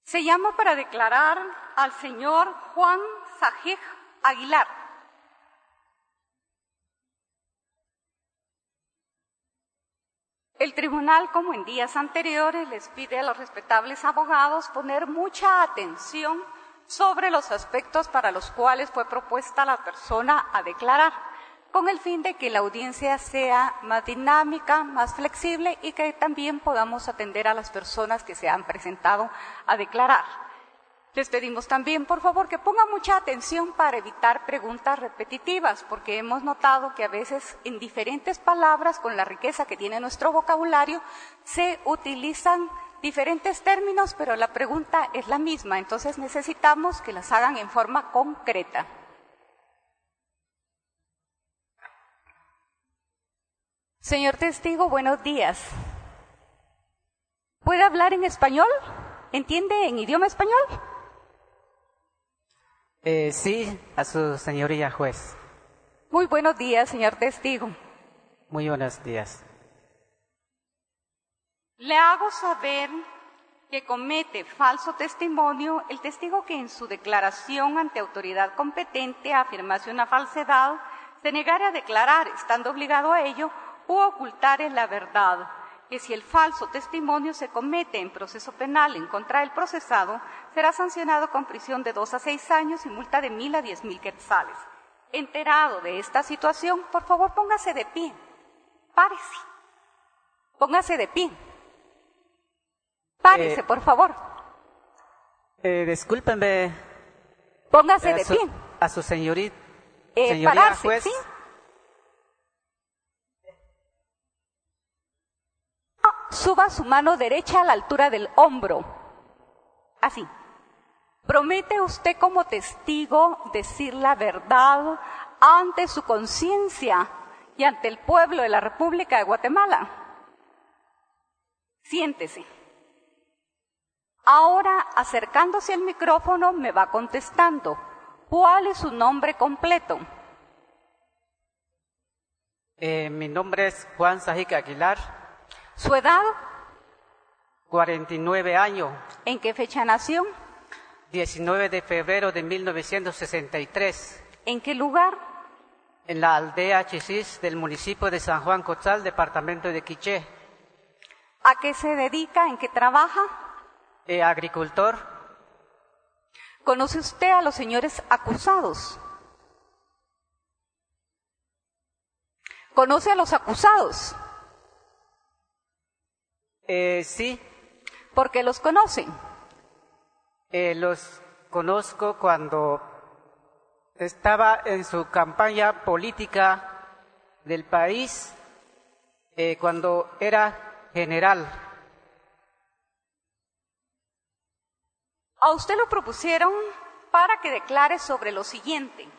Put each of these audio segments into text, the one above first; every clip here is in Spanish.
Se llama para declarar al señor Juan Sajej Aguilar. El tribunal, como en días anteriores, les pide a los respetables abogados poner mucha atención sobre los aspectos para los cuales fue propuesta la persona a declarar, con el fin de que la audiencia sea más dinámica, más flexible y que también podamos atender a las personas que se han presentado a declarar. Les pedimos también, por favor, que pongan mucha atención para evitar preguntas repetitivas, porque hemos notado que a veces en diferentes palabras, con la riqueza que tiene nuestro vocabulario, se utilizan diferentes términos, pero la pregunta es la misma. Entonces necesitamos que las hagan en forma concreta. Señor testigo, buenos días. ¿Puede hablar en español? ¿Entiende en idioma español? Sí, a su señoría juez. Muy buenos días, señor testigo. Muy buenos días. Le hago saber que comete falso testimonio el testigo que en su declaración ante autoridad competente afirmase una falsedad, se negare a declarar, estando obligado a ello, u ocultare la verdad, que si el falso testimonio se comete en proceso penal en contra del procesado, será sancionado con prisión de 2 a 6 años y multa de 1,000 a 10,000 quetzales. Enterado de esta situación, por favor, póngase de pie. Párese. Póngase de pie. Párese, por favor. Discúlpenme. Póngase de pie. A su señoría pararse, juez. ¿sí? Suba su mano derecha a la altura del hombro. Así. ¿Promete usted como testigo decir la verdad ante su conciencia y ante el pueblo de la República de Guatemala? Siéntese. Ahora, acercándose al micrófono, me va contestando. ¿Cuál es su nombre completo? Mi nombre es Juan Sajej Aguilar. ¿Su edad? 49 años. ¿En qué fecha nació? 19 de febrero de 1963. ¿En qué lugar? En la aldea Chisis del municipio de San Juan Cotzal, departamento de Quiché. ¿A qué se dedica? ¿En qué trabaja? Agricultor. ¿Conoce usted a los señores acusados? ¿Conoce a los acusados? Sí. ¿Por qué los conocen? Los conozco cuando estaba en su campaña política del país, cuando era general. A usted lo propusieron para que declare sobre lo siguiente.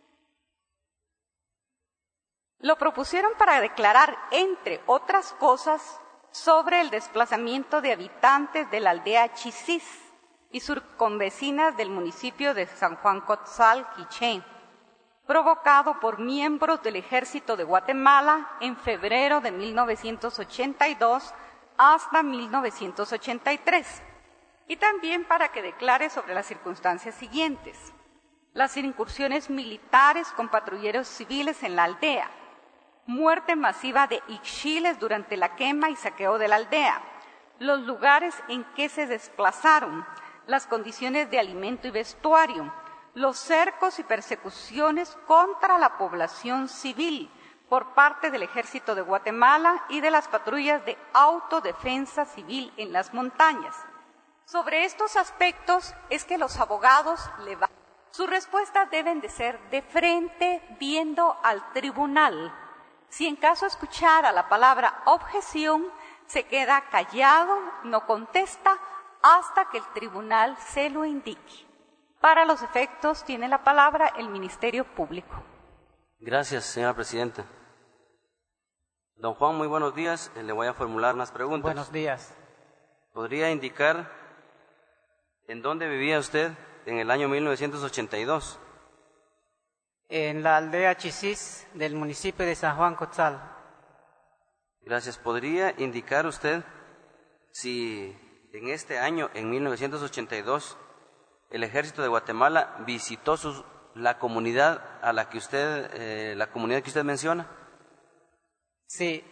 Lo propusieron para declarar, entre otras cosas, sobre el desplazamiento de habitantes de la aldea Chisis y circunvecinas del municipio de San Juan Cotzal, Quiché, provocado por miembros del Ejército de Guatemala en febrero de 1982 hasta 1983, y también para que declare sobre las circunstancias siguientes: las incursiones militares con patrulleros civiles en la aldea, muerte masiva de ixchiles durante la quema y saqueo de la aldea, los lugares en que se desplazaron, las condiciones de alimento y vestuario, los cercos y persecuciones contra la población civil por parte del Ejército de Guatemala y de las patrullas de autodefensa civil en las montañas. Sobre estos aspectos es que los abogados le van. Sus respuestas deben de ser de frente, viendo al tribunal. Si en caso escuchara la palabra objeción, se queda callado, no contesta hasta que el tribunal se lo indique. Para los efectos tiene la palabra el Ministerio Público. Gracias, señora presidenta. Don Juan, muy buenos días. Le voy a formular unas preguntas. Buenos días. ¿Podría indicar en dónde vivía usted en el año 1982? En la aldea Chisis del municipio de San Juan Cotzal. Gracias. ¿Podría indicar usted si en este año, en 1982, el Ejército de Guatemala visitó la comunidad a la que la comunidad que usted menciona. Sí.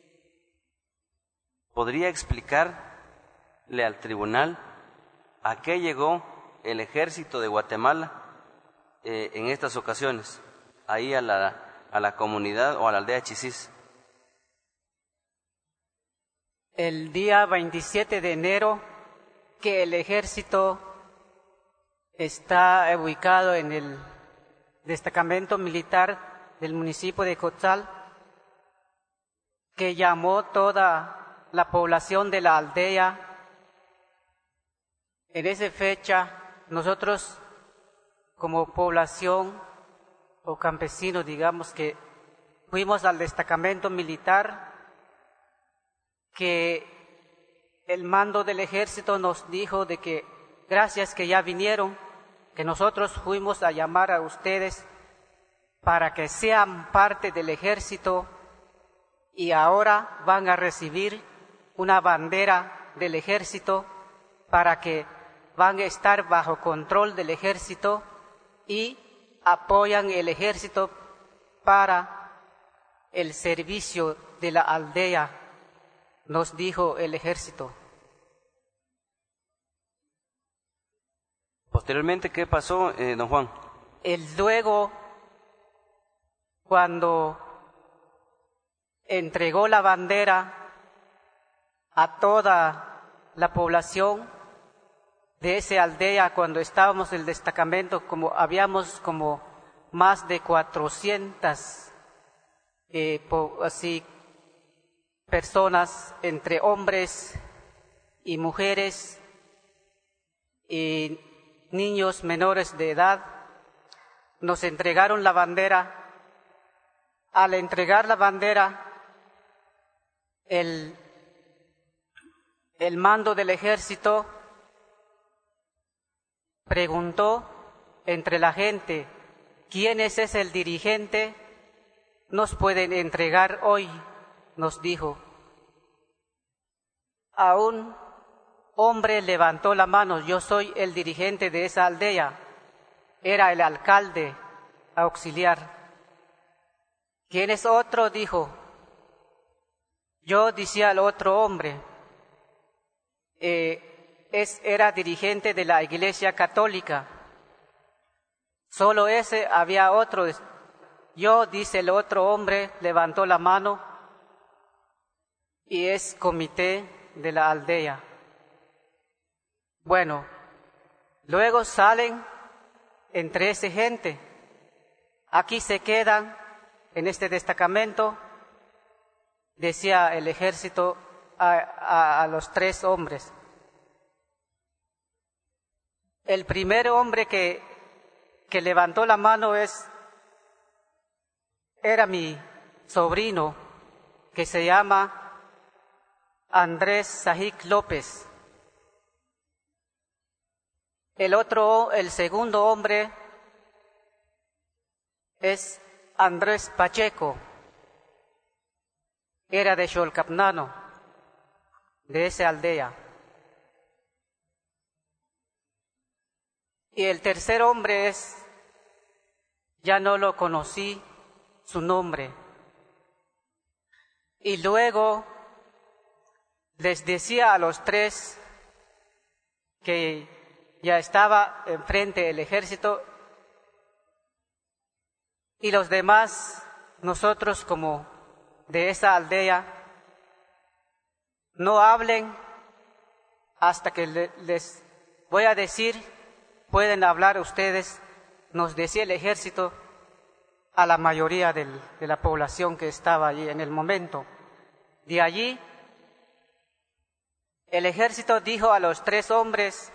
¿Podría explicarle al tribunal a qué llegó el Ejército de Guatemala en estas ocasiones, ahí a la comunidad o a la aldea Chisís? El día 27 de enero, que el ejército está ubicado en el destacamento militar del municipio de Cotzal, que llamó toda la población de la aldea. En esa fecha, nosotros como población o campesinos, digamos que fuimos al destacamento militar, que el mando del ejército nos dijo de que gracias que ya vinieron, que nosotros fuimos a llamar a ustedes para que sean parte del ejército y ahora van a recibir una bandera del ejército para que van a estar bajo control del ejército y apoyan el ejército para el servicio de la aldea, nos dijo el ejército. Posteriormente, ¿qué pasó, don Juan? Luego, cuando entregó la bandera a toda la población de esa aldea, cuando estábamos en el destacamento, habíamos como más de 400 personas, entre hombres y mujeres y niños menores de edad, nos entregaron la bandera. Al entregar la bandera, el mando del ejército preguntó entre la gente, ¿quién es el dirigente? Nos pueden entregar hoy, nos dijo. A un hombre levantó la mano, yo soy el dirigente de esa aldea, era el alcalde auxiliar. ¿Quién es otro? Dijo. Yo decía al otro hombre, era dirigente de la Iglesia Católica. Solo ese, había otro. Yo, dice el otro hombre, levantó la mano y es comité de la aldea. Bueno, luego salen entre esa gente. Aquí se quedan en este destacamento, decía el ejército a los 3 hombres. El primer hombre que levantó la mano era mi sobrino, que se llama Andrés Sajic López. El segundo hombre es Andrés Pacheco, era de Xolcapnano, de esa aldea. Y el tercer hombre ya no lo conocí su nombre. Y luego les decía a los 3 que ya estaba enfrente el ejército y los demás, nosotros como de esa aldea, no hablen hasta que les voy a decir, pueden hablar ustedes, nos decía el ejército a la mayoría de la población que estaba allí en el momento. De allí, el ejército dijo a los 3 hombres,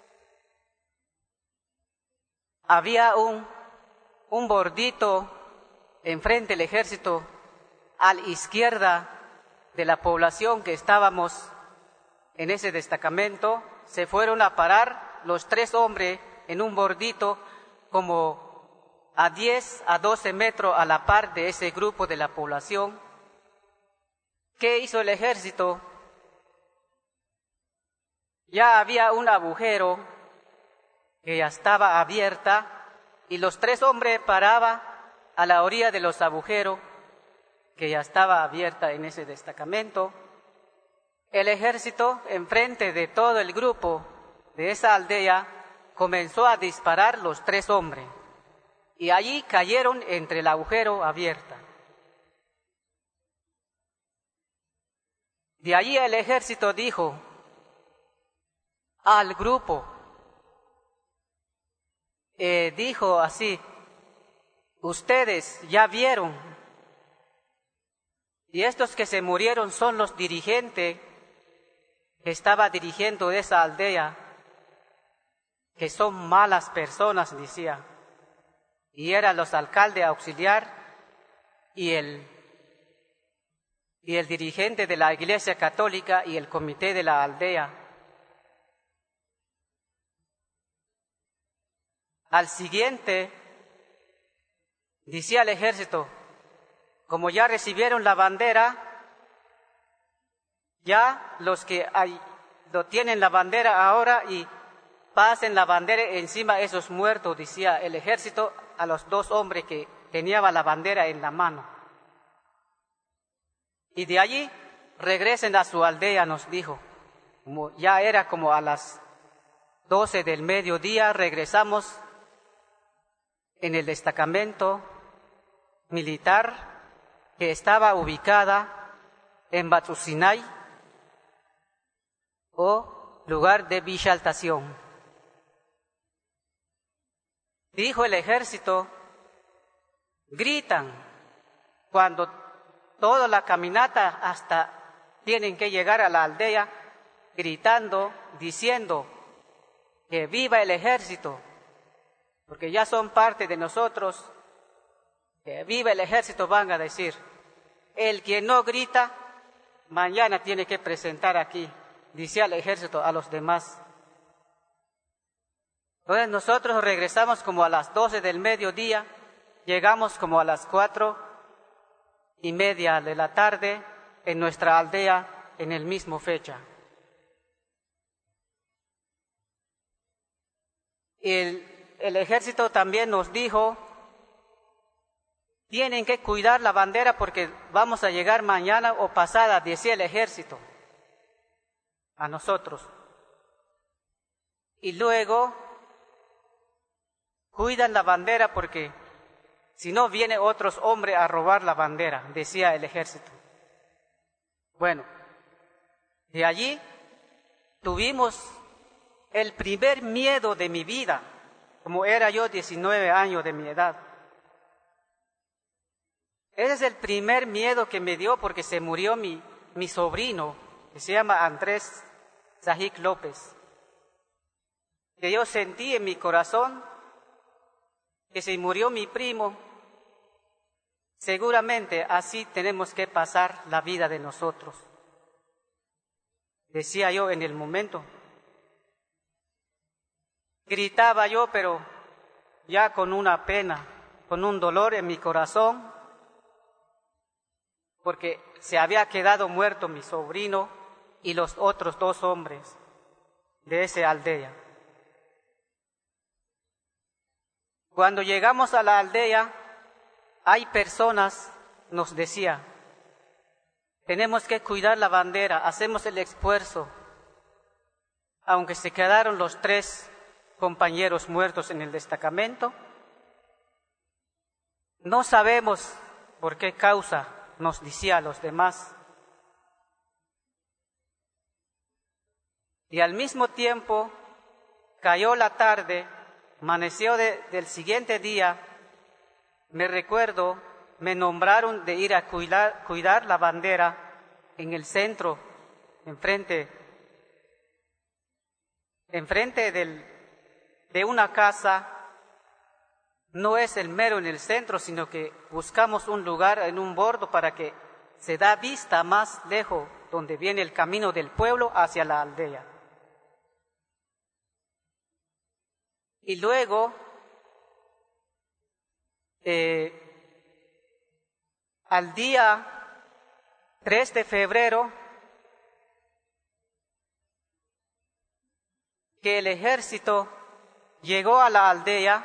había un bordito enfrente del ejército, a la izquierda de la población que estábamos en ese destacamento, se fueron a parar los 3 hombres en un bordito como a 10 a 12 metros a la par de ese grupo de la población. ¿Qué hizo el ejército? ya había un agujero que ya estaba abierta y los 3 hombres paraban a la orilla de los agujeros que ya estaba abierta en ese destacamento. El ejército, enfrente de todo el grupo de esa aldea, comenzó a disparar los 3 hombres y allí cayeron entre el agujero abierta. De allí el ejército dijo al grupo, dijo así: ustedes ya vieron, y estos que se murieron son los dirigentes que estaba dirigiendo esa aldea, que son malas personas, decía, y eran los alcaldes auxiliar y el dirigente de la Iglesia Católica y el comité de la aldea. Al siguiente, decía el ejército, como ya recibieron la bandera, ya los que lo tienen la bandera ahora y pasen la bandera encima de esos muertos, decía el ejército a los 2 hombres que tenían la bandera en la mano. Y de allí regresen a su aldea, nos dijo. Ya era como a las 12 del mediodía, regresamos en el destacamento militar que estaba ubicada en Batsusinay, o lugar de bisaltación. Dijo el ejército, gritan cuando toda la caminata hasta tienen que llegar a la aldea, gritando, diciendo que viva el ejército, porque ya son parte de nosotros, que viva el ejército, van a decir. El que no grita, mañana tiene que presentar aquí, decía el ejército a los demás. Entonces nosotros regresamos como a las 12 del mediodía, llegamos como a las 4:30 de la tarde en nuestra aldea en el mismo fecha. El ejército también nos dijo, tienen que cuidar la bandera porque vamos a llegar mañana o pasada, decía el ejército a nosotros. Y luego cuidan la bandera porque si no viene otros hombres a robar la bandera, decía el ejército. Bueno, de allí tuvimos el primer miedo de mi vida, como era yo 19 años de mi edad. Ese es el primer miedo que me dio porque se murió mi sobrino, que se llama Andrés Zahic López. Que yo sentí en mi corazón que se murió mi primo. Seguramente así tenemos que pasar la vida de nosotros. Decía yo en el momento. Gritaba yo, pero ya con una pena, con un dolor en mi corazón, porque se había quedado muerto mi sobrino y los otros 2 hombres de esa aldea. Cuando llegamos a la aldea, hay personas, nos decía, tenemos que cuidar la bandera, hacemos el esfuerzo, aunque se quedaron los 3 compañeros muertos en el destacamento, no sabemos por qué causa, nos decía a los demás. Y al mismo tiempo cayó la tarde, amaneció del siguiente día, me recuerdo, me nombraron de ir a cuidar la bandera en el centro, enfrente de una casa. No es el mero en el centro, sino que buscamos un lugar en un bordo para que se da vista más lejos, donde viene el camino del pueblo hacia la aldea. Y luego, al día 3 de febrero, que el ejército llegó a la aldea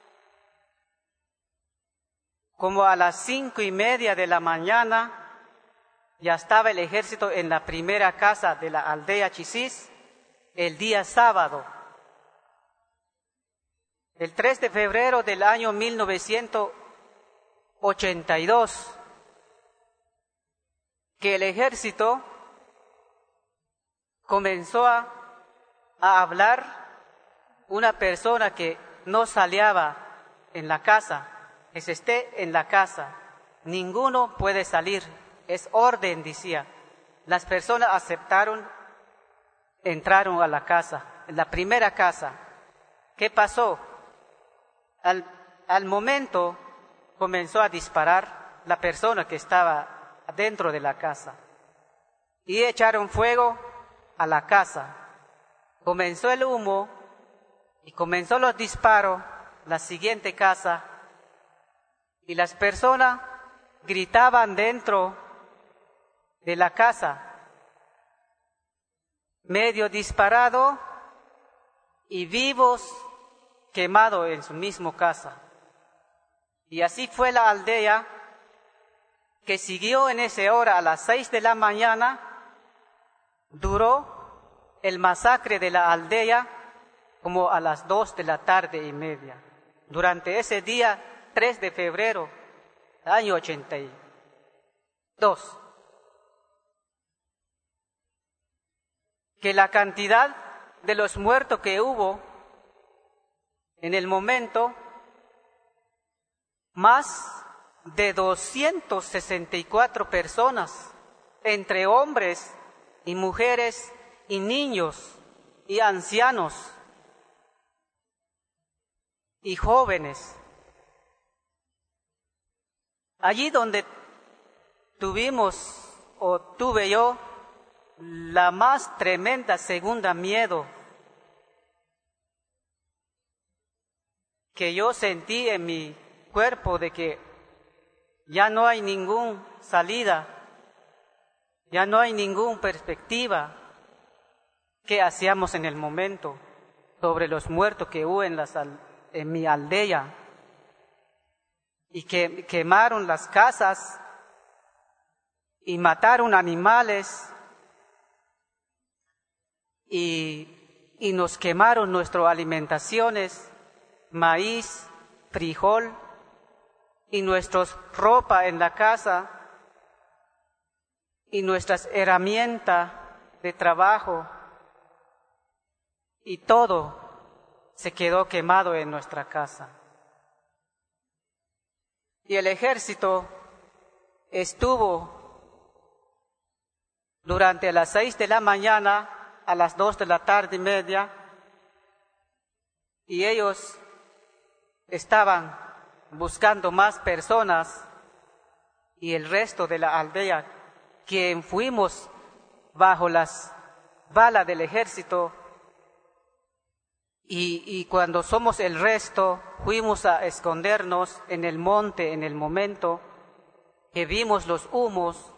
como a las 5:30 de la mañana. Ya estaba el ejército en la primera casa de la aldea Chisís el día sábado. El 3 de febrero del año 1982, que el ejército comenzó a hablar una persona que no salía en la casa, que se esté en la casa, ninguno puede salir, es orden, decía. Las personas aceptaron, entraron a la casa, en la primera casa. ¿Qué pasó? Al momento comenzó a disparar la persona que estaba dentro de la casa y echaron fuego a la casa. Comenzó el humo y comenzó los disparos, la siguiente casa, y las personas gritaban dentro de la casa, medio disparado y vivos quemados en su misma casa. Y así fue la aldea que siguió en esa hora a las 6 de la mañana, duró el masacre de la aldea como a las 2:30 p.m. Durante ese día, 3 de febrero del año 82. Que la cantidad de los muertos que hubo en el momento, más de 264 personas, entre hombres y mujeres y niños y ancianos y jóvenes. Allí donde tuve yo la más tremenda segunda miedo que yo sentí en mi cuerpo, de que ya no hay ninguna salida, ya no hay ninguna perspectiva. ¿Qué hacíamos en el momento sobre los muertos que hubo en mi aldea? Y que quemaron las casas y mataron animales y nos quemaron nuestras alimentaciones, maíz, frijol y nuestras ropa en la casa y nuestras herramientas de trabajo, y todo se quedó quemado en nuestra casa. Y el ejército estuvo durante las 6 de la mañana a las 2:30 p.m. y ellos estaban buscando más personas, y el resto de la aldea, quien fuimos bajo las balas del ejército, y cuando somos el resto, fuimos a escondernos en el monte en el momento que vimos los humos,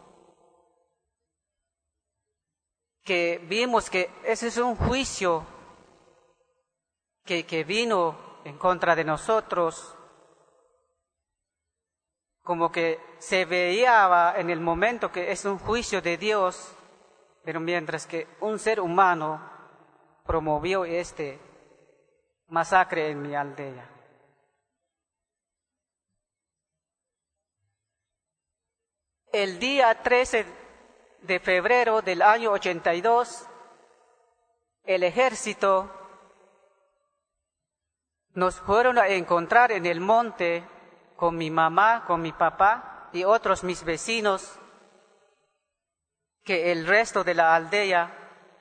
que vimos que ese es un juicio que vino en contra de nosotros, como que se veía en el momento que es un juicio de Dios, pero mientras que un ser humano promovió masacre en mi aldea. El día 13 de febrero del año 82, el ejército nos fueron a encontrar en el monte con mi mamá, con mi papá y otros mis vecinos, que el resto de la aldea.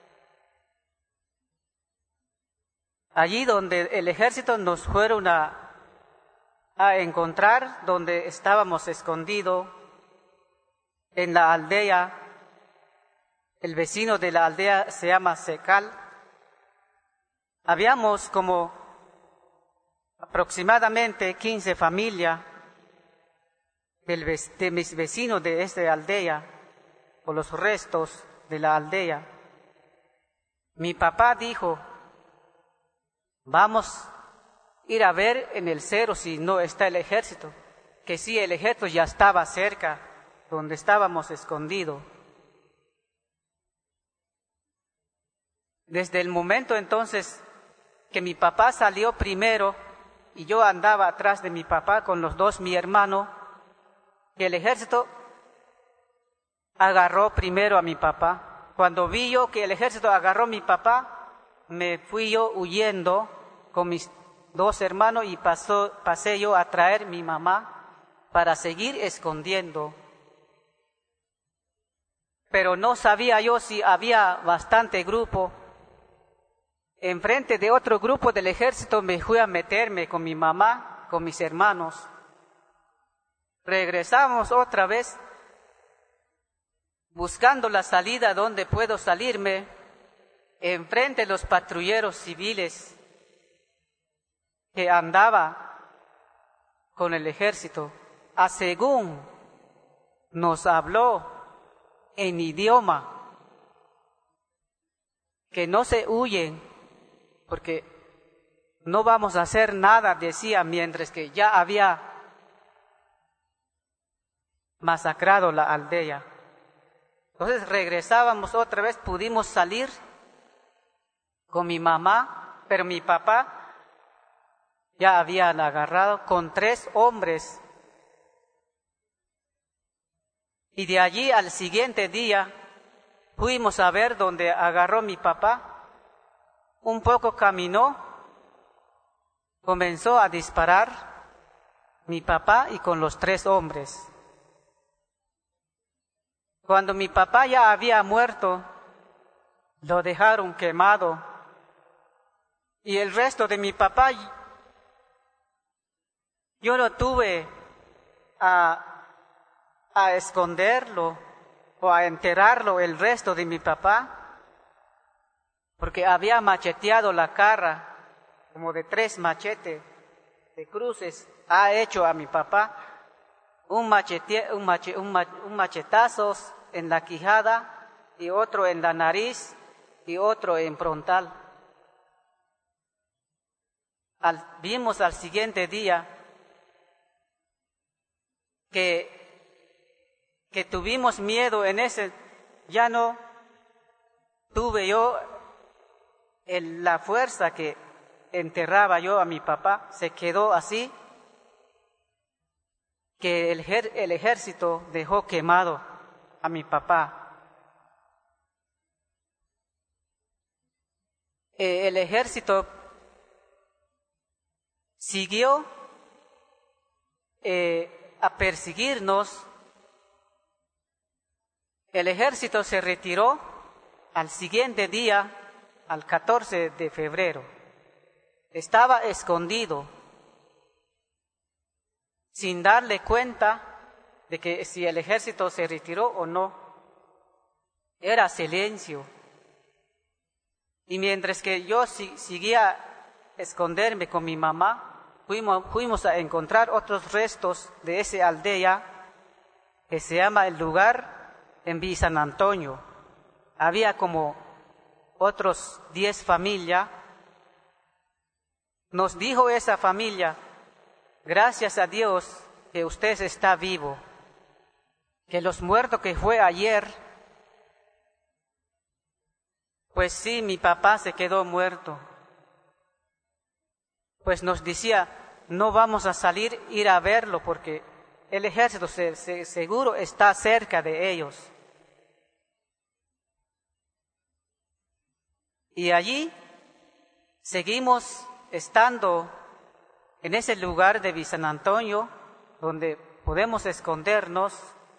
Allí donde el ejército nos fueron a encontrar, donde estábamos escondidos en la aldea, el vecino de la aldea se llama Secal. Habíamos como aproximadamente 15 familias de mis vecinos de esta aldea, o los restos de la aldea. Mi papá dijo vamos a ir a ver en el cerro si no está el ejército, que sí, el ejército ya estaba cerca, donde estábamos escondidos. Desde el momento entonces que mi papá salió primero y yo andaba atrás de mi papá con los dos, mi hermano, que el ejército agarró primero a mi papá. Cuando vi yo que el ejército agarró a mi papá, me fui yo huyendo con mis dos hermanos y pasé yo a traer a mi mamá para seguir escondiendo. Pero no sabía yo si había bastante grupo. Enfrente de otro grupo del ejército me fui a meterme con mi mamá, con mis hermanos. Regresamos otra vez buscando la salida donde puedo salirme, enfrente de los patrulleros civiles que andaba con el ejército. Según nos habló en idioma, que no se huyen, porque no vamos a hacer nada, decía, mientras que ya había masacrado la aldea. Entonces regresábamos otra vez, pudimos salir con mi mamá, pero mi papá ya habían agarrado con 3 hombres. Y de allí al siguiente día fuimos a ver donde agarró mi papá. Un poco caminó, comenzó a disparar mi papá y con los 3 hombres. Cuando mi papá ya había muerto, lo dejaron quemado. Y el resto de mi papá, yo no tuve a esconderlo o a enterrarlo, el resto de mi papá, porque había macheteado la cara, como de 3 machetes de cruces, ha hecho a mi papá un machetazo en la quijada y otro en la nariz y otro en frontal. Vimos al siguiente día que tuvimos miedo en ese, ya no tuve yo la fuerza que enterraba yo a mi papá, se quedó así, que el ejército dejó quemado a mi papá. El ejército siguió a perseguirnos. El ejército se retiró al siguiente día, al 14 de febrero. Estaba escondido, sin darle cuenta de que si el ejército se retiró o no. Era silencio. Y mientras que yo seguía a esconderme con mi mamá, fuimos a encontrar otros restos de esa aldea que se llama el lugar en Villa San Antonio. Había como otros 10 familias. Nos dijo esa familia: gracias a Dios que usted está vivo, que los muertos que fue ayer, pues sí, mi papá se quedó muerto. Pues nos decía, no vamos a salir, ir a verlo, porque el ejército seguro está cerca de ellos. Y allí seguimos estando en ese lugar de Villa San Antonio, donde podemos escondernos.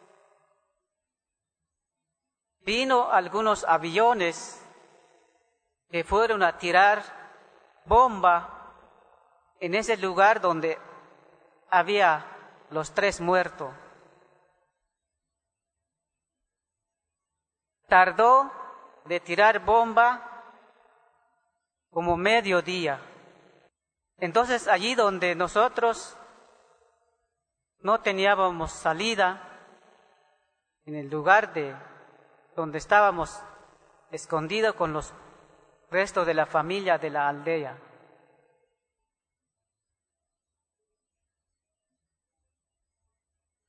Vino algunos aviones que fueron a tirar bomba en ese lugar donde había los 3 muertos. Tardó de tirar bomba como mediodía. Entonces allí donde nosotros no teníamos salida, en el lugar donde estábamos escondidos con los restos de la familia de la aldea,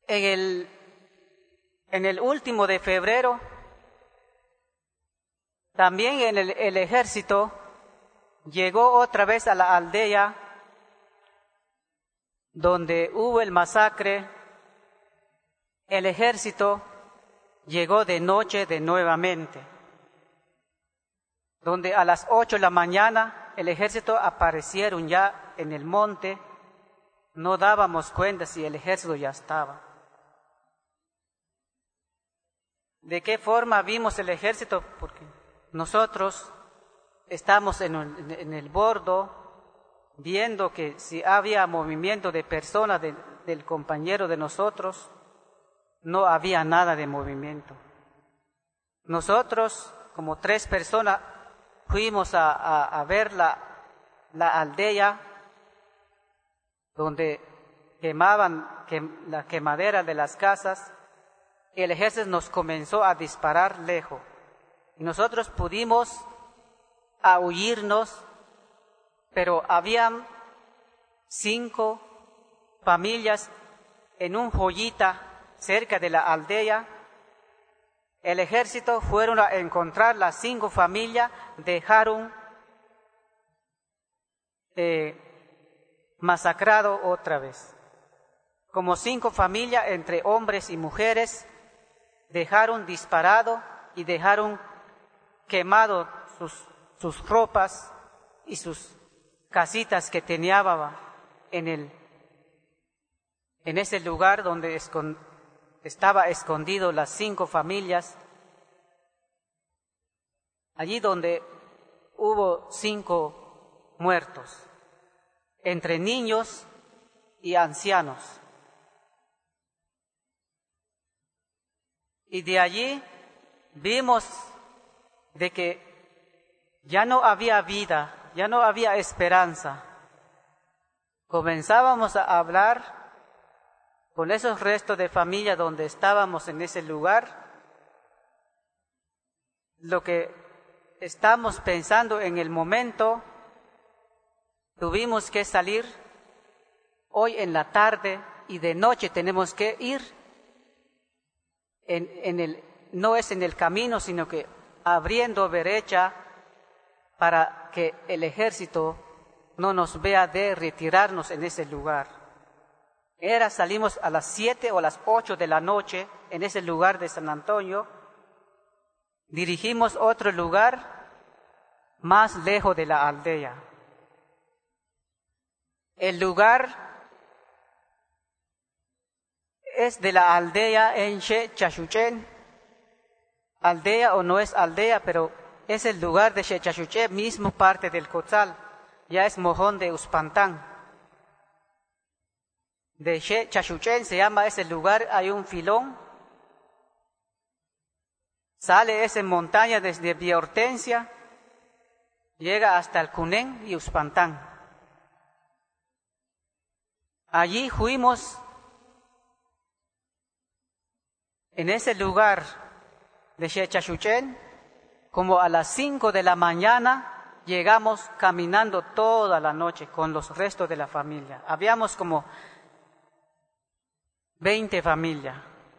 En el último de febrero, también el ejército llegó otra vez a la aldea donde hubo el masacre. El ejército llegó de noche de nuevamente, donde a las 8 de la mañana el ejército aparecieron ya en el monte. No dábamos cuenta si el ejército ya estaba. ¿De qué forma vimos el ejército? Porque nosotros estamos en el bordo, viendo que si había movimiento de personas del compañero de nosotros, no había nada de movimiento. Nosotros, como 3 personas, fuimos a ver la aldea donde quemaban la quemadera de las casas. El ejército nos comenzó a disparar lejos y nosotros pudimos huirnos, pero habían 5 familias en un joyita cerca de la aldea. El ejército fueron a encontrar las 5 familias, dejaron masacrado otra vez. Como 5 familias entre hombres y mujeres dejaron disparado y dejaron quemado sus ropas y sus casitas que tenían en ese lugar donde estaba escondido las 5 familias. Allí donde hubo 5 muertos, entre niños y ancianos. Y de allí vimos de que ya no había vida, ya no había esperanza. Comenzábamos a hablar con esos restos de familia donde estábamos en ese lugar, lo que estamos pensando en el momento. Tuvimos que salir hoy en la tarde y de noche tenemos que ir. No es en el camino, sino que abriendo brecha para que el ejército no nos vea de retirarnos en ese lugar. Salimos a las 7 o a las 8 de la noche en ese lugar de San Antonio. Dirigimos otro lugar más lejos de la aldea. El lugar es de la aldea en She Chachuchen. Aldea o no es aldea, pero es el lugar de She Chachuchen, mismo parte del Cotzal. Ya es mojón de Uspantán. De She Chachuchen se llama ese lugar, hay un filón. Sale esa montaña desde Villa Hortensia, llega hasta el Cunén y Uspantán. Allí fuimos. En ese lugar de She Chachuchen, como a las 5 de la mañana, llegamos caminando toda la noche con los restos de la familia. Habíamos como 20 familias.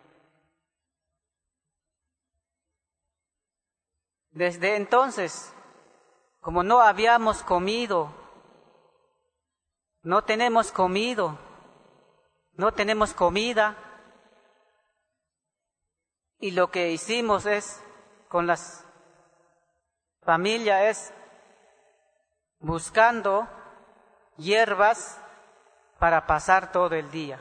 Desde entonces, como no habíamos comido, no tenemos comida, y lo que hicimos con las familias es buscando hierbas para pasar todo el día.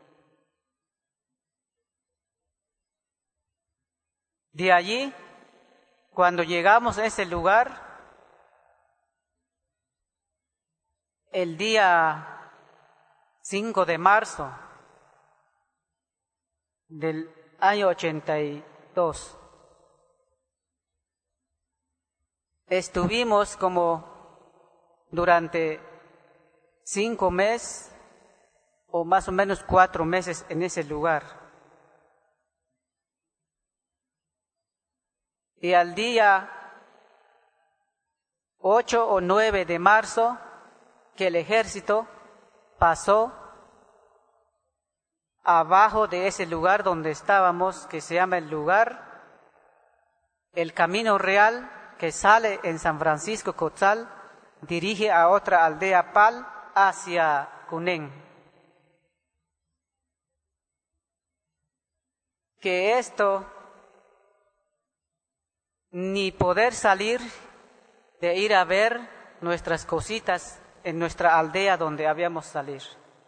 De allí, cuando llegamos a ese lugar, el día 5 de marzo del año 82. Estuvimos como durante 5 meses o más o menos 4 meses en ese lugar. Y al día 8 o 9 de marzo, que el ejército pasó abajo de ese lugar donde estábamos, que se llama el Camino Real, que sale en San Francisco Cotzal, dirige a otra aldea Pal hacia Cunén. Que esto, ni poder salir de ir a ver nuestras cositas en nuestra aldea donde habíamos salir.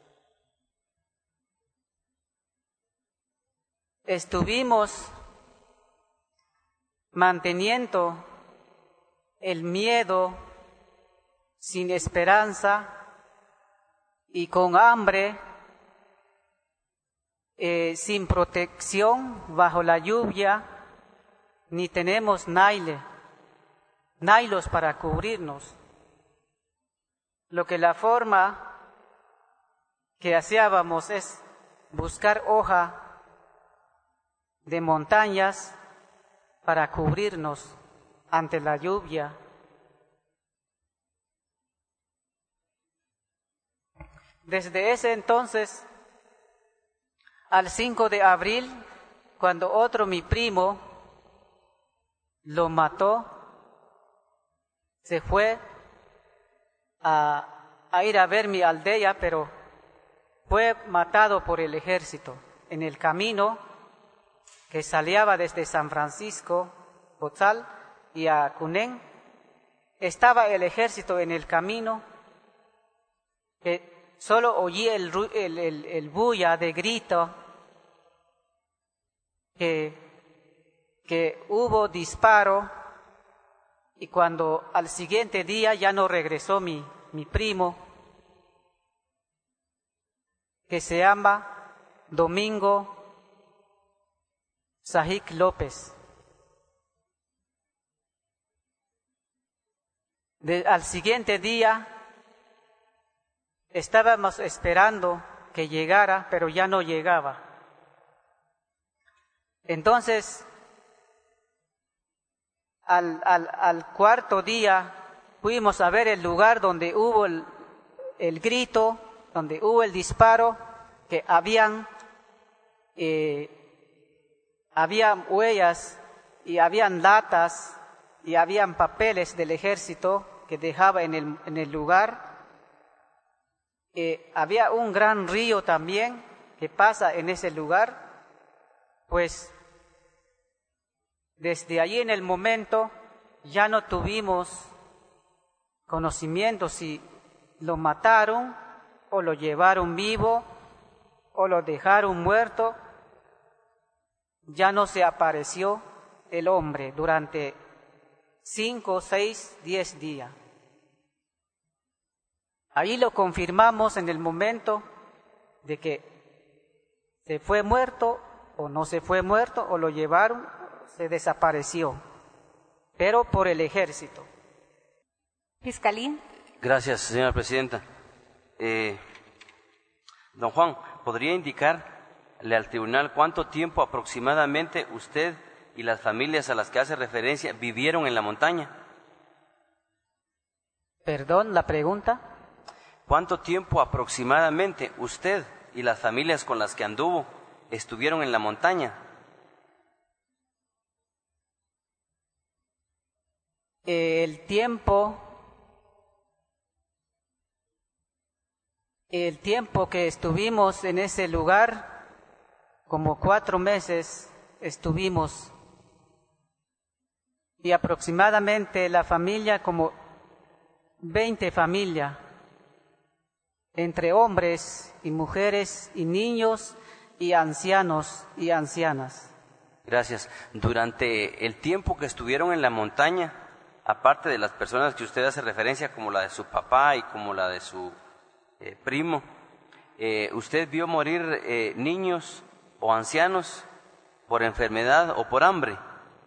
Estuvimos manteniendo el miedo, sin esperanza y con hambre, sin protección, bajo la lluvia, ni tenemos nailos para cubrirnos. Lo que la forma que hacíamos es buscar hoja de montañas para cubrirnos ante la lluvia. Desde ese entonces, al 5 de abril, cuando otro mi primo lo mató, se fue a ir a ver mi aldea, pero fue matado por el ejército. En el camino que salía desde San Francisco, Cotzal y a Cunén, estaba el ejército en el camino, que solo oí el bulla de grito, que hubo disparo, y cuando al siguiente día ya no regresó mi primo, que se llama Domingo Sajic López. Al siguiente día estábamos esperando que llegara, pero ya no llegaba. Entonces, al cuarto día fuimos a ver el lugar donde hubo el grito, donde hubo el disparo, que habían huellas y habían latas y habían papeles del ejército que dejaba en el lugar. Había un gran río también que pasa en ese lugar. Pues desde allí en el momento ya no tuvimos conocimiento si lo mataron o lo llevaron vivo o lo dejaron muerto. Ya no se apareció el hombre durante 5, 6, 10 días. Ahí lo confirmamos en el momento de que se fue muerto o no se fue muerto, o lo llevaron, se desapareció, pero por el ejército. Fiscalín. Gracias, señora presidenta. Don Juan, ¿podría indicarle al tribunal cuánto tiempo aproximadamente usted y las familias a las que hace referencia vivieron en la montaña? ¿Perdón, la pregunta? ¿Cuánto tiempo aproximadamente usted y las familias con las que anduvo estuvieron en la montaña? El tiempo que estuvimos en ese lugar, como 4 meses estuvimos, y aproximadamente la familia, como 20 familias, entre hombres y mujeres y niños y ancianos y ancianas. Gracias. Durante el tiempo que estuvieron en la montaña, aparte de las personas que usted hace referencia, como la de su papá y como la de su primo, ¿usted vio morir niños o ancianos por enfermedad o por hambre?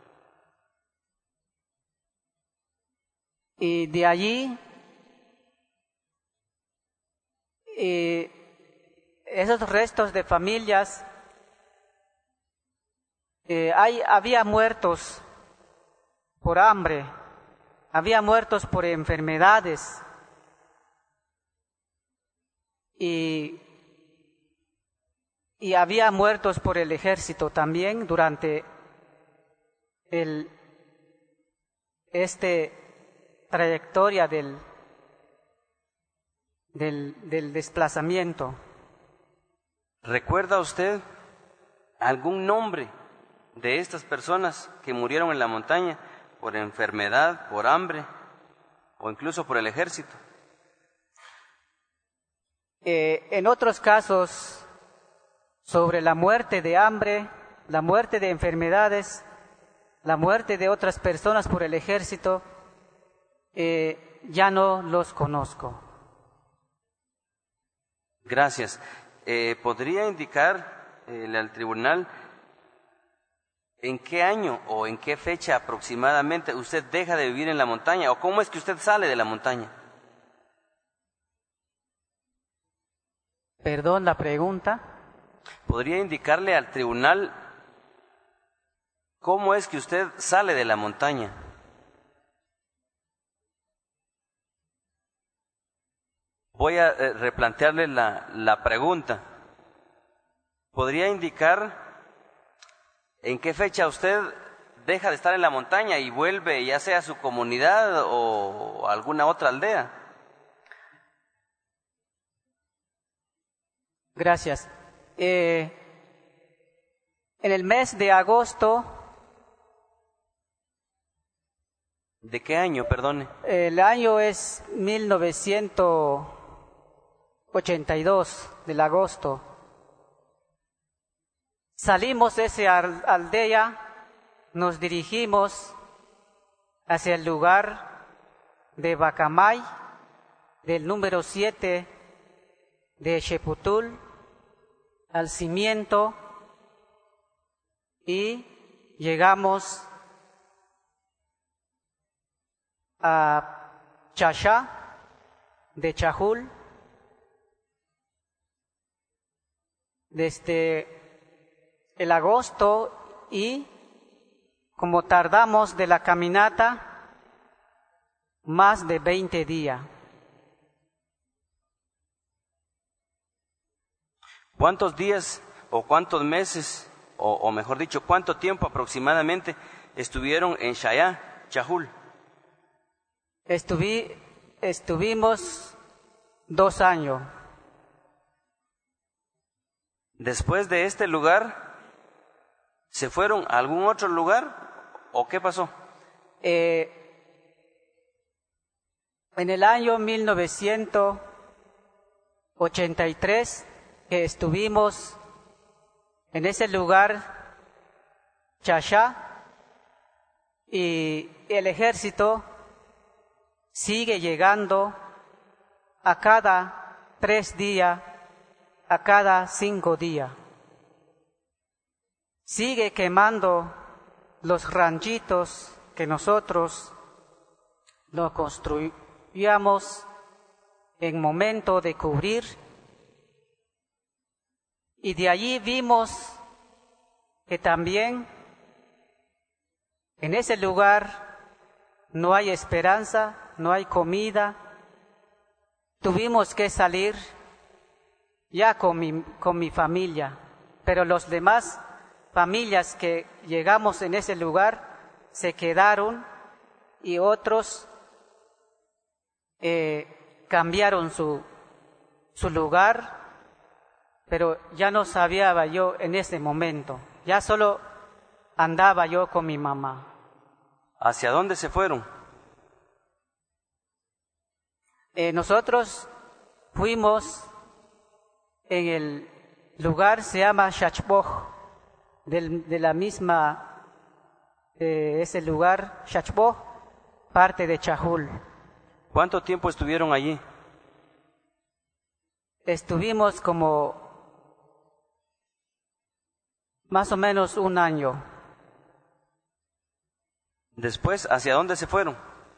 Y de allí, esos restos de familias, había muertos por hambre, había muertos por enfermedades, y y había muertos por el ejército también durante trayectoria del desplazamiento. ¿Recuerda usted algún nombre de estas personas que murieron en la montaña por enfermedad, por hambre o incluso por el ejército? En otros casos, sobre la muerte de hambre, la muerte de enfermedades, la muerte de otras personas por el ejército, ya no los conozco. Gracias. ¿Podría indicarle al tribunal en qué año o en qué fecha aproximadamente usted deja de vivir en la montaña o cómo es que usted sale de la montaña? Perdón la pregunta. ¿Podría indicarle al tribunal cómo es que usted sale de la montaña? Voy a replantearle la pregunta. ¿Podría indicar en qué fecha usted deja de estar en la montaña y vuelve ya sea a su comunidad o a alguna otra aldea? Gracias. En el mes de agosto. ¿De qué año, perdone? El año es 1982, del agosto. Salimos de esa aldea, nos dirigimos hacia el lugar de Bacamay, del número 7 de Xeputul, al cimiento, y llegamos a Chachá de Chajul. Desde el agosto, y como tardamos de la caminata más de 20 días. ¿Cuántos días o cuántos meses, o mejor dicho, cuánto tiempo aproximadamente estuvieron en Chajul? Estuvimos 2 años. Después de este lugar, ¿se fueron a algún otro lugar o qué pasó? En el año 1983, que estuvimos en ese lugar, Chachá, y el ejército sigue llegando a cada 3 días, a cada 5 días. Sigue quemando los ranchitos que nosotros nos construíamos en momento de cubrir. Y de allí vimos que también en ese lugar no hay esperanza, no hay comida. Tuvimos que salir ya con mi familia, pero los demás familias que llegamos en ese lugar se quedaron y otros cambiaron su lugar, pero ya no sabía yo en ese momento, ya solo andaba yo con mi mamá. ¿Hacia dónde se fueron? Nosotros fuimos en el lugar, se llama Xachboj, de la misma, ese lugar, Xachboj, parte de Chajul. ¿Cuánto tiempo estuvieron allí? Estuvimos como más o menos 1 año. Después, ¿hacia dónde se fueron?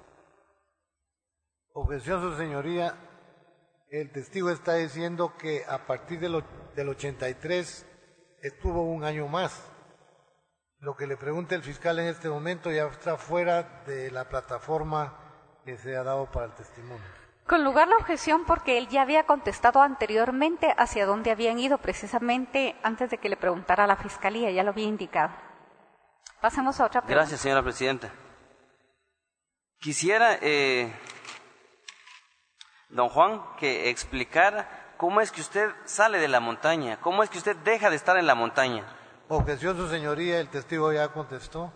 Objeción, su señoría. El testigo está diciendo que a partir del 83 estuvo 1 año más. Lo que le pregunta el fiscal en este momento ya está fuera de la plataforma que se ha dado para el testimonio. Con lugar la objeción porque él ya había contestado anteriormente hacia dónde habían ido precisamente antes de que le preguntara a la Fiscalía, ya lo había indicado. Pasemos a otra pregunta. Gracias, señora presidenta. Quisiera, don Juan, que explicara cómo es que usted sale de la montaña, cómo es que usted deja de estar en la montaña. Objeción, su señoría, el testigo ya contestó.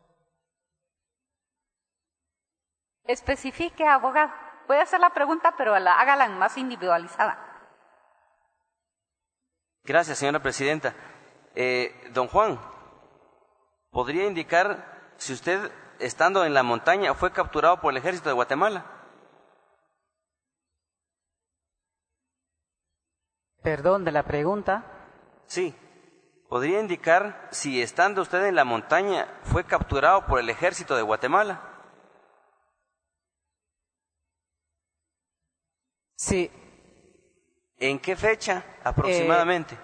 Especifique, abogado. Voy a hacer la pregunta, pero hágala más individualizada. Gracias, señora presidenta. Don Juan, ¿podría indicar si usted, estando en la montaña, fue capturado por el ejército de Guatemala? Perdón de la pregunta. Sí. ¿Podría indicar si, estando usted en la montaña, fue capturado por el ejército de Guatemala? Sí. ¿En qué fecha aproximadamente?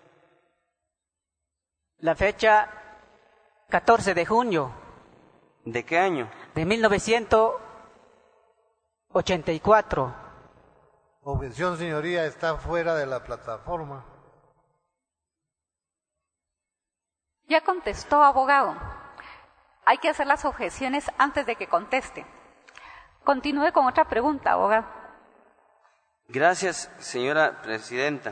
La fecha 14 de junio ¿De qué año? de 1984. Objeción, señoría, está fuera de la plataforma. Ya contestó, abogado. Hay que hacer las objeciones antes de que conteste. Continúe con otra pregunta, abogado. Gracias, señora presidenta.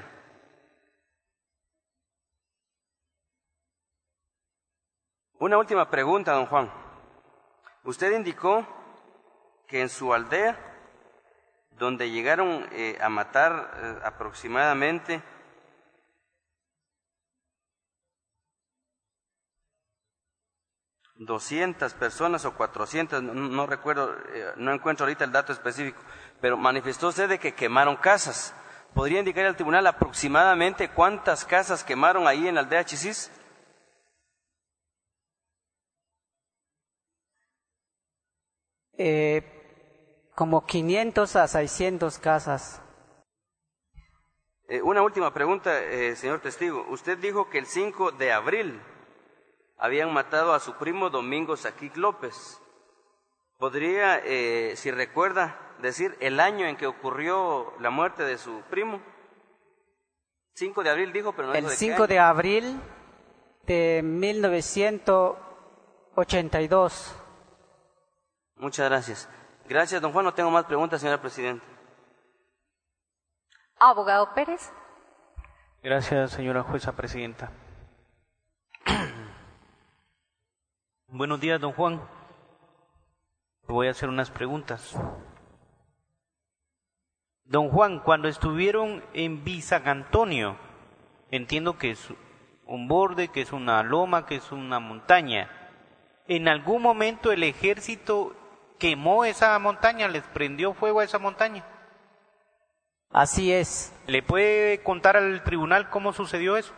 Una última pregunta, don Juan. Usted indicó que en su aldea, donde llegaron a matar aproximadamente $200 personas o 400, no recuerdo, no encuentro ahorita el dato específico, pero manifestó usted de que quemaron casas. ¿Podría indicar al tribunal aproximadamente cuántas casas quemaron ahí en la aldea Chisís? Como 500 a 600 casas. Una última pregunta, señor testigo. Usted dijo que el 5 de abril habían matado a su primo Domingo Saquic López. ¿Podría, si recuerda, decir el año en que ocurrió la muerte de su primo? 5 de abril dijo, pero no dijo El de 5 qué año. de abril de 1982. Muchas gracias. Gracias, don Juan. No tengo más preguntas, señora presidenta. Abogado Pérez. Gracias, señora jueza presidenta. Buenos días, don Juan. Voy a hacer unas preguntas. Don Juan, cuando estuvieron en San Antonio, entiendo que es un borde, que es una loma, que es una montaña. ¿En algún momento el ejército quemó esa montaña, les prendió fuego a esa montaña? Así es. ¿Le puede contar al tribunal cómo sucedió eso?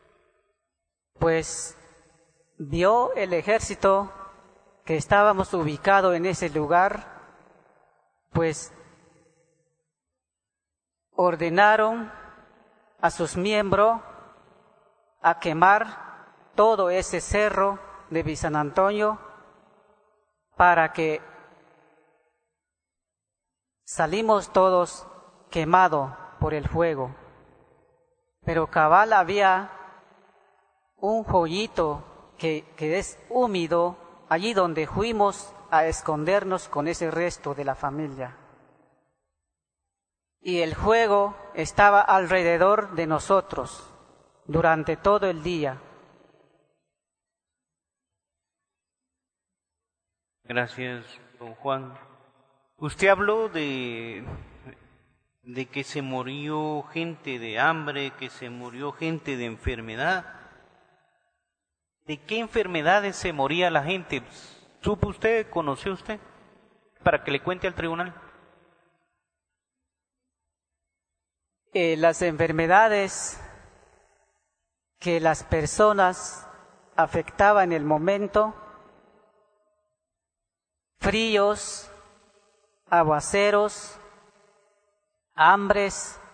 Pues vio el ejército que estábamos ubicados en ese lugar, pues ordenaron a sus miembros a quemar todo ese cerro de San Antonio para que salimos todos quemados por el fuego. Pero cabal había un hoyito que es húmedo, allí donde fuimos a escondernos con ese resto de la familia. Y el fuego estaba alrededor de nosotros durante todo el día. Gracias, don Juan. Usted habló de que se murió gente de hambre, que se murió gente de enfermedad. ¿De qué enfermedades se moría la gente? ¿Supo usted, conoció usted? Para que le cuente al tribunal. Las enfermedades que las personas afectaban en el momento, fríos, aguaceros, hambres,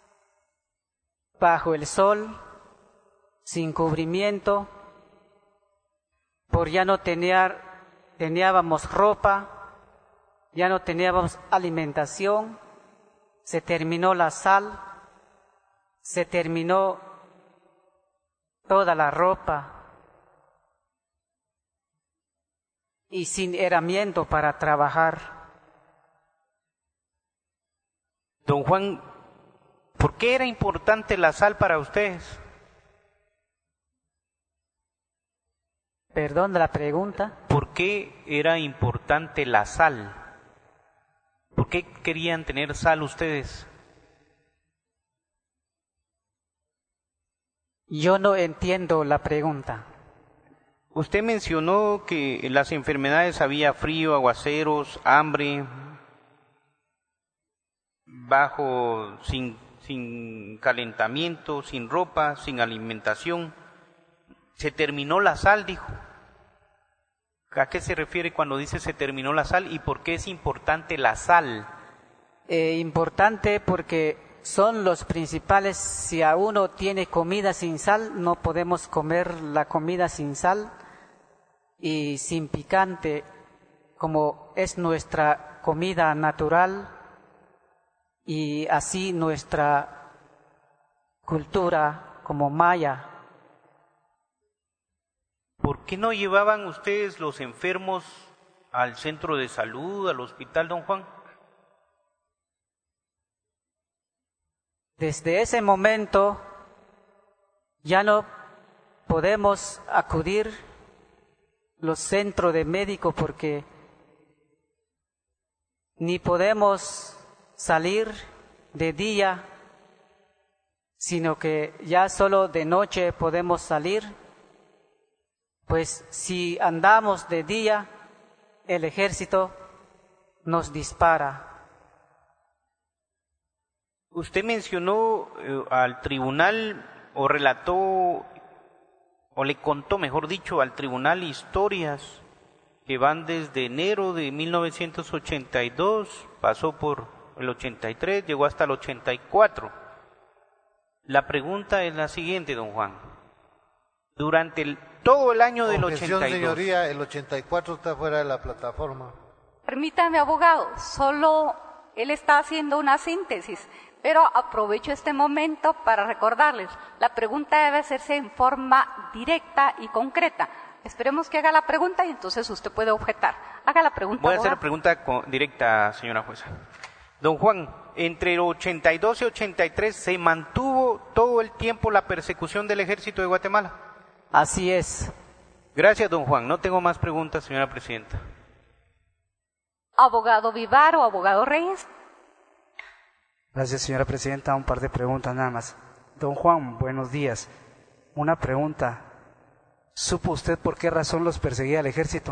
bajo el sol, sin cubrimiento, por ya no teníamos ropa, ya no teníamos alimentación, se terminó la sal, se terminó toda la ropa y sin herramienta para trabajar. Don Juan, ¿por qué era importante la sal para ustedes? Perdón la pregunta. ¿Por qué era importante la sal? ¿Por qué querían tener sal ustedes? Yo no entiendo la pregunta. Usted mencionó que en las enfermedades había frío, aguaceros, hambre, sin calentamiento, sin ropa, sin alimentación. Se terminó la sal, dijo. ¿A qué se refiere cuando dice se terminó la sal y por qué es importante la sal? Importante porque son los principales. Si a uno tiene comida sin sal, no podemos comer la comida sin sal y sin picante, como es nuestra comida natural y así nuestra cultura como maya. ¿Por qué no llevaban ustedes los enfermos al centro de salud, al hospital, don Juan? Desde ese momento ya no podemos acudir los centros de médico porque ni podemos salir de día, sino que ya solo de noche podemos salir. Pues si andamos de día, el ejército nos dispara. Usted mencionó al tribunal o relató o le contó, mejor dicho, al tribunal historias que van desde enero de 1982, pasó por el 83, llegó hasta el 84. La pregunta es la siguiente, don Juan. Durante todo el año del 82. Señoría, el 84 está fuera de la plataforma. Permítame, abogado, solo él está haciendo una síntesis, pero aprovecho este momento para recordarles, la pregunta debe hacerse en forma directa y concreta. Esperemos que haga la pregunta y entonces usted puede objetar. Haga la pregunta, Voy a abogado. hacer la pregunta directa, señora jueza. Don Juan, entre el 82 y 83, ¿se mantuvo todo el tiempo la persecución del ejército de Guatemala? Así es. Gracias, don Juan. No tengo más preguntas, señora presidenta. Abogado Vivar o abogado Reyes. Gracias, señora presidenta. Un par de preguntas nada más. Don Juan, buenos días. Una pregunta. ¿Supo usted por qué razón los perseguía el ejército?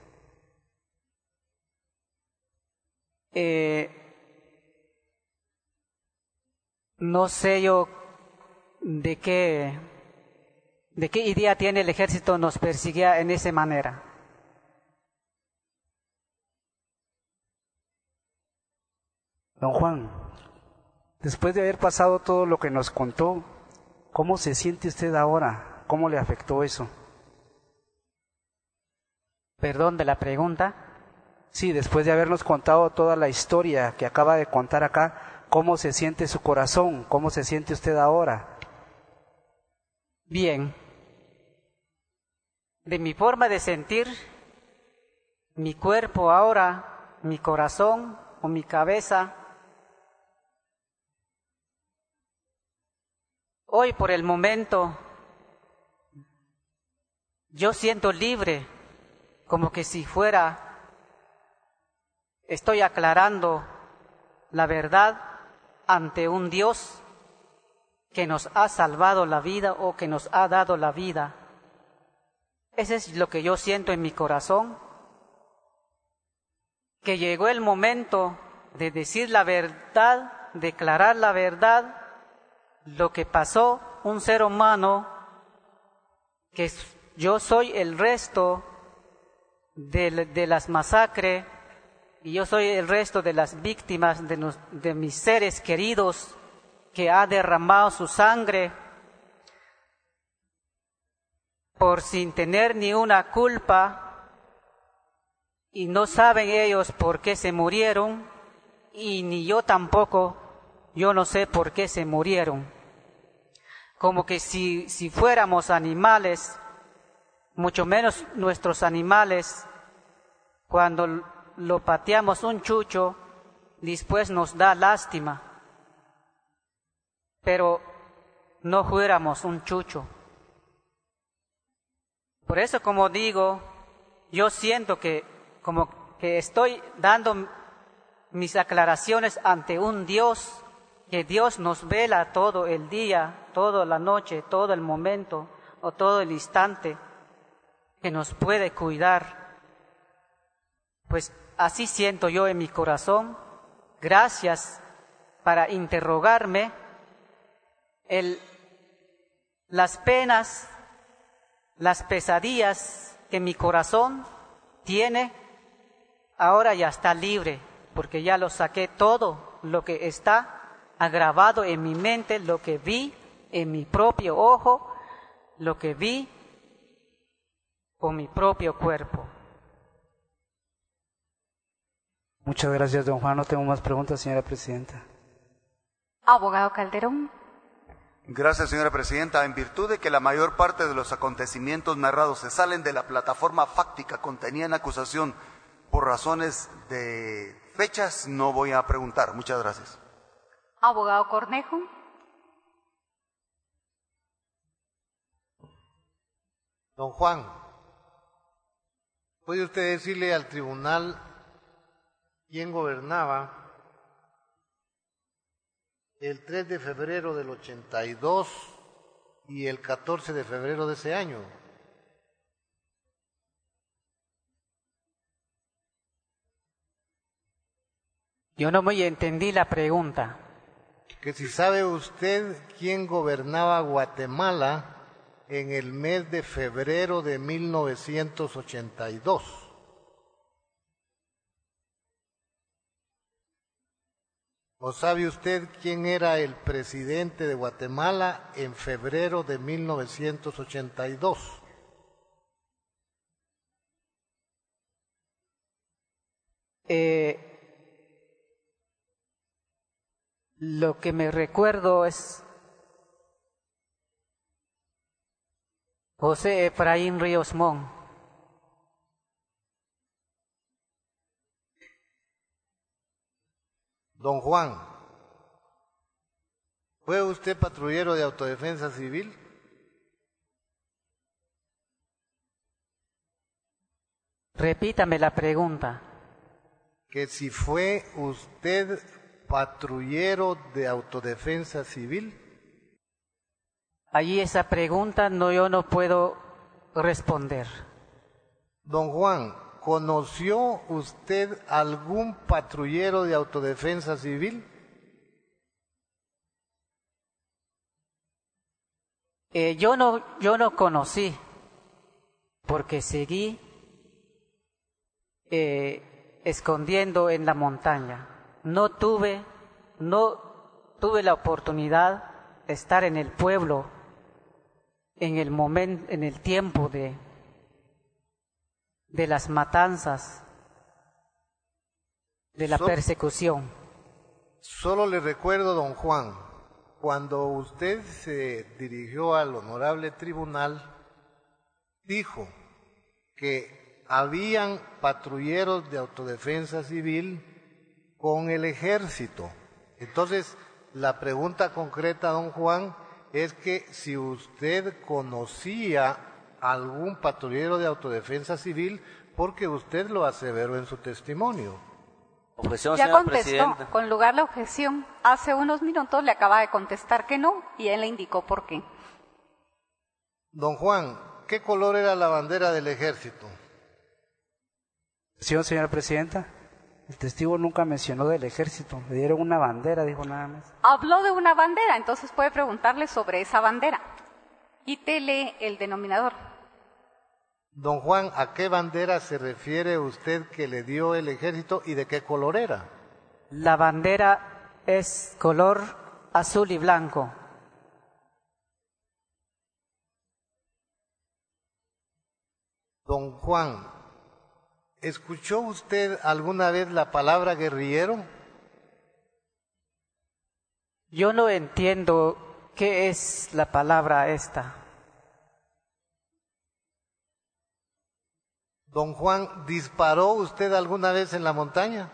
No sé yo de qué idea tiene el ejército nos perseguía en esa manera. Don Juan, después de haber pasado todo lo que nos contó, ¿cómo se siente usted ahora? ¿Cómo le afectó eso? Perdón de la pregunta. Sí, después de habernos contado toda la historia que acaba de contar acá, ¿cómo se siente su corazón? ¿Cómo se siente usted ahora? Bien. De mi forma de sentir, mi cuerpo ahora, mi corazón o mi cabeza, hoy por el momento, yo siento libre, como que si estoy aclarando la verdad ante un Dios que nos ha salvado la vida o que nos ha dado la vida. Ese es lo que yo siento en mi corazón, que llegó el momento de decir la verdad, declarar la verdad, lo que pasó un ser humano, que yo soy el resto de las masacres y yo soy el resto de las víctimas de mis seres queridos que ha derramado su sangre por sin tener ni una culpa y no saben ellos por qué se murieron y ni yo tampoco yo no sé por qué se murieron. Como que si fuéramos animales, mucho menos nuestros animales, cuando lo pateamos un chucho, después nos da lástima. Pero no fuéramos un chucho. Por eso, como digo, yo siento que como que estoy dando mis aclaraciones ante un Dios, que Dios nos vela todo el día, toda la noche, todo el momento o todo el instante, que nos puede cuidar. Pues así siento yo en mi corazón. Gracias para interrogarme las penas, las pesadillas que mi corazón tiene. Ahora ya está libre, porque ya lo saqué todo lo que está agravado en mi mente, lo que vi en mi propio ojo, lo que vi con mi propio cuerpo. Muchas gracias, don Juan. No tengo más preguntas, señora presidenta. Abogado Calderón. Gracias, señora presidenta. En virtud de que la mayor parte de los acontecimientos narrados se salen de la plataforma fáctica contenida en la acusación por razones de fechas, no voy a preguntar. Muchas gracias. Abogado Cornejo. Don Juan, ¿puede usted decirle al tribunal quién gobernaba el 3 de febrero del 82 y el 14 de febrero de ese año? Yo no me entendí la pregunta. Que si sabe usted quién gobernaba Guatemala en el mes de febrero de 1982. ¿O sabe usted quién era el presidente de Guatemala en febrero de 1982? Lo que me recuerdo es José Efraín Ríos Mon. Don Juan, ¿fue usted patrullero de autodefensa civil? Repítame la pregunta. Que si fue usted patrullero de autodefensa civil. Allí esa pregunta yo no puedo responder. Don Juan, ¿conoció usted algún patrullero de autodefensa civil? Yo no conocí, porque seguí escondiendo en la montaña. No tuve la oportunidad de estar en el pueblo en el tiempo de las matanzas, de la persecución. Solo le recuerdo, don Juan, cuando usted se dirigió al honorable tribunal, dijo que habían patrulleros de autodefensa civil con el ejército. Entonces, la pregunta concreta, don Juan, es que si usted conocía algún patrullero de autodefensa civil, porque usted lo aseveró en su testimonio. Objeción, Ya señora contestó, presidenta. con lugar la objeción. Hace unos minutos le acaba de contestar que no y él le indicó por qué. Don Juan, ¿qué color era la bandera del ejército? Sí, señora presidenta. El testigo nunca mencionó del ejército. Le dieron una bandera, dijo nada más. Habló de una bandera, entonces puede preguntarle sobre esa bandera. Quítele el denominador. Don Juan, ¿a qué bandera se refiere usted que le dio el ejército y de qué color era? La bandera es color azul y blanco. Don Juan, ¿escuchó usted alguna vez la palabra guerrillero? Yo no entiendo qué es la palabra esta. Don Juan, ¿disparó usted alguna vez en la montaña?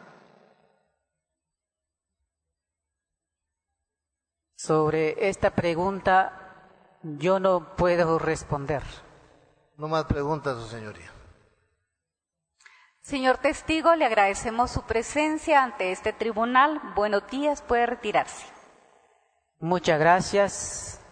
Sobre esta pregunta yo no puedo responder. No más preguntas, su señoría. Señor testigo, le agradecemos su presencia ante este tribunal. Buenos días, puede retirarse. Muchas gracias.